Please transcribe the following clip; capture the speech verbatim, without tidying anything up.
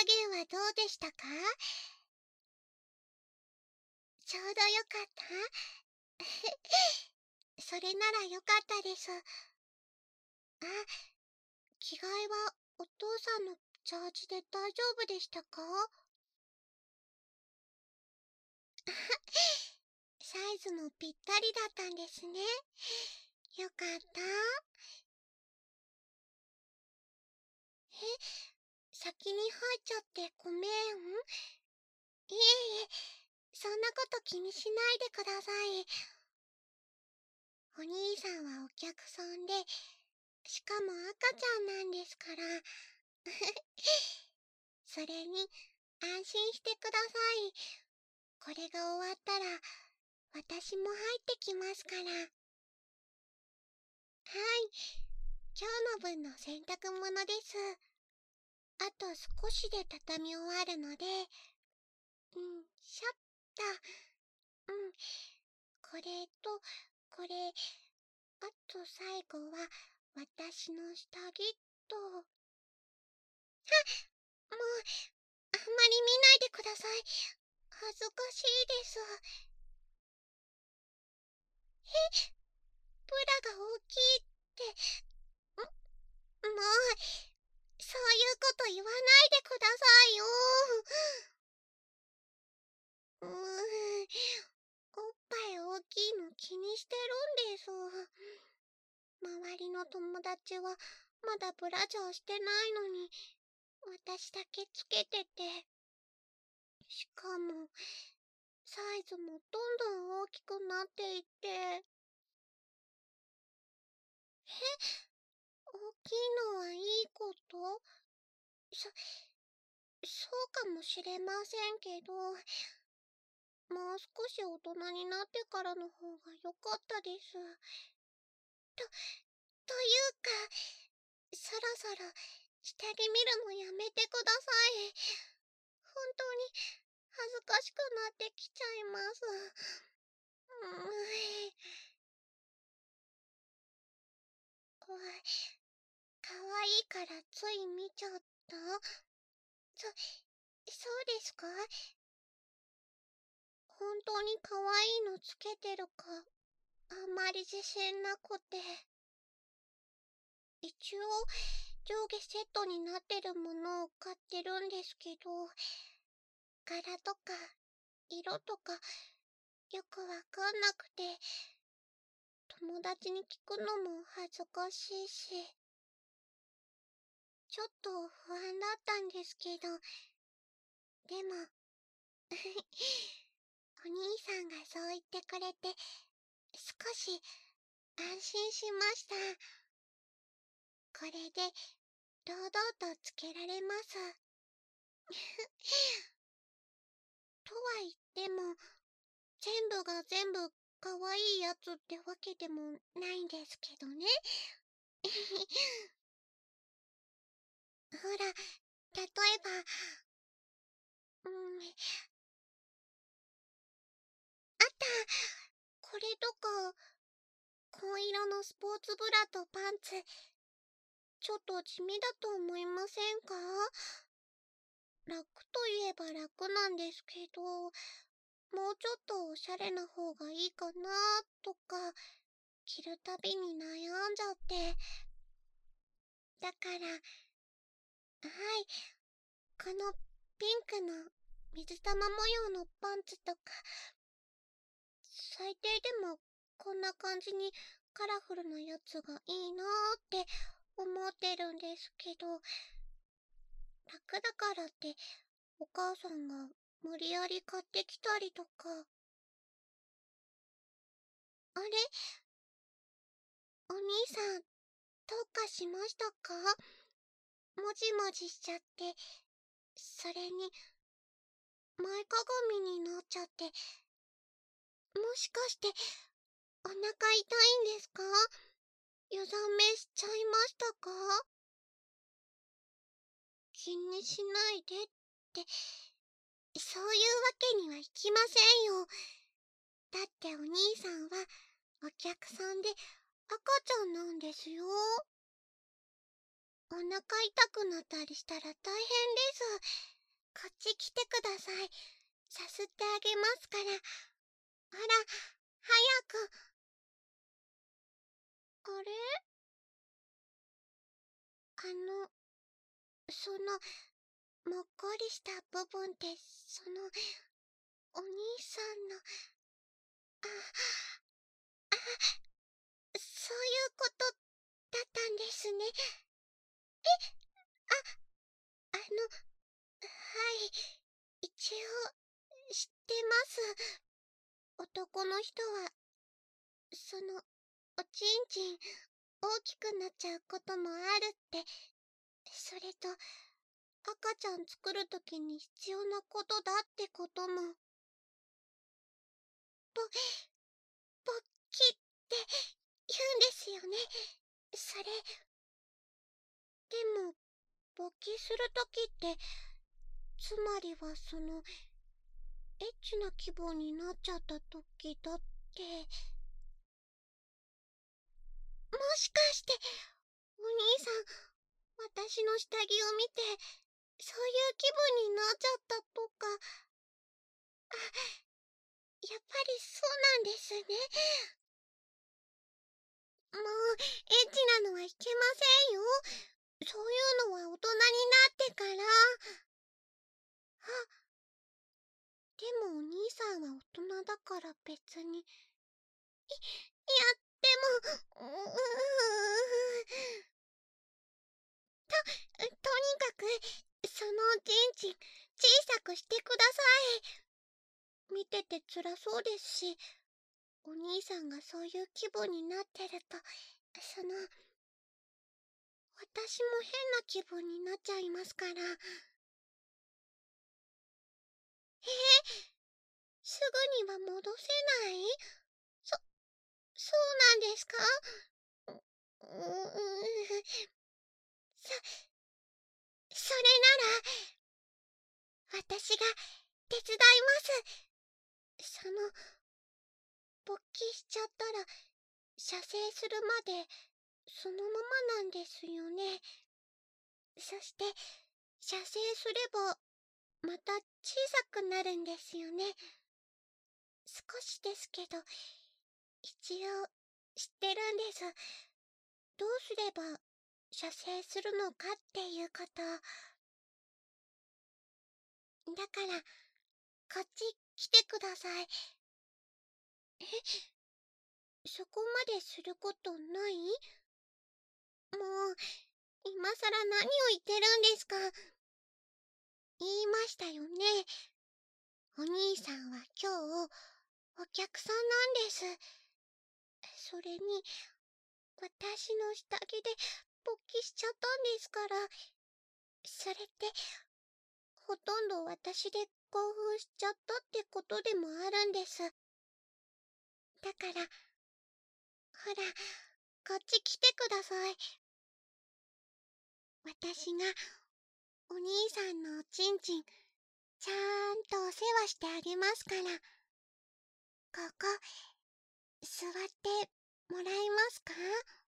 減はどうでしたか？ちょうどよかった？それならよかったです。あ、着替えはお父さんのジャージで大丈夫でしたか？サイズもぴったりだったんですね。よかった。え、先に入っちゃってごめん。いえいえ、そんなこと気にしないでください。お兄さんはお客さんで、しかも赤ちゃんなんですから。それに、安心してください。これが終わったら、私も入ってきますから。はい、今日の分の洗濯物です。あと少しで畳み終わるので、うん、しょっと。うん、これと、これ、あと最後は、私の下着と。はっ、もう、あんまり見ないでください。恥ずかしいです。え、ブラが大きいって、ん、もう、そういうこと言わないでくださいよ。うーん、おっぱい大きいの気にしてるんです。周りの友達はまだブラジャーしてないのに、私だけつけてて。しかも、サイズもどんどん大きくなっていって。え、大きいのはいいこと？そ、そうかもしれませんけど、もう少し大人になってからの方が良かったです。と、というか、そろそろ下着見るのやめてください。本当に恥ずかしくなってきちゃいます。うーん。こわかわいいからつい見ちゃった？そ、そうですか？本当にかわいいのつけてるか、あんまり自信なくて。一応、上下セットになってるものを買ってるんですけど、柄とか、色とか、よくわかんなくて、友達に聞くのも恥ずかしいし、ちょっと不安だったんですけど、でも、お兄さんがそう言ってくれて、少し安心しました。これで、堂々とつけられます。とは言っても、全部が全部可愛いやつってわけでもないんですけどね。ほら、例えば、うん、あった。これとか、紺色のスポーツブラとパンツ、ちょっと地味だと思いませんか？楽といえば楽なんですけど、もうちょっとおしゃれな方がいいかなとか、着るたびに悩んじゃって。だから、はい、このピンクの水玉模様のパンツとか、最低でもこんな感じにカラフルなやつがいいなーって思ってるんですけど、楽だからってお母さんが無理やり買ってきたりとか。あれ、お兄さん、どうかしましたか？もじもじしちゃって、それに前かがみになっちゃって、もしかしてお腹痛いんですか？湯冷めしちゃいましたか？気にしないでって、そういうわけにはいきませんよ。だってお兄さんはお客さんで赤ちゃんなんですよ。 お腹痛くなったりしたら大変です。こっち来てください。さすってあげますから。ほら、早く。あれ、あの、その、もっこりした部分って、その、お兄さんの、あ、あ、そういうことだったんですね。え、あ、あの、はい、一応、知ってます。男の人は、その、おちんちん、大きくなっちゃうこともあるって、それと、赤ちゃん作るときに必要なことだってことも、ぼ、ぼっきって言うんですよね。それ、でも、勃起するときって、つまりはその、エッチな気分になっちゃったときだって、もしかして、お兄さん、私の下着を見て、そういう気分になっちゃったとか、あ、やっぱりそうなんですね。もう、エッチなのはいけませんよ。そういうのは大人になってから。あ、でもお兄さんは大人だから別に。い、やっても、ううと、とにかく、そのおちんちん、小さくしてください。見てて辛そうですし、お兄さんがそういう気分になってると、その、私も変な気分になっちゃいますから。えー、すぐには戻せない？そ、そうなんですか？う、うー、そ、それなら、私が手伝います。その、勃起しちゃったら、射精するまで、そのままなんですよね。そして、射精すれば、また小さくなるんですよね。少しですけど、一応、知ってるんです。どうすれば、射精するのかっていうこと。だから、こっち来てください。え、そこまですることない？もう、今さら何を言ってるんですか？言いましたよね。お兄さんは今日、お客さんなんです。それに、私の下着で勃起しちゃったんですから。それって、ほとんど私で興奮しちゃったってことでもあるんです。だから、ほら、こっち来てください。私が、お兄さんのおちんちん、ちゃーんとお世話してあげますから。ここ、座ってもらえますか？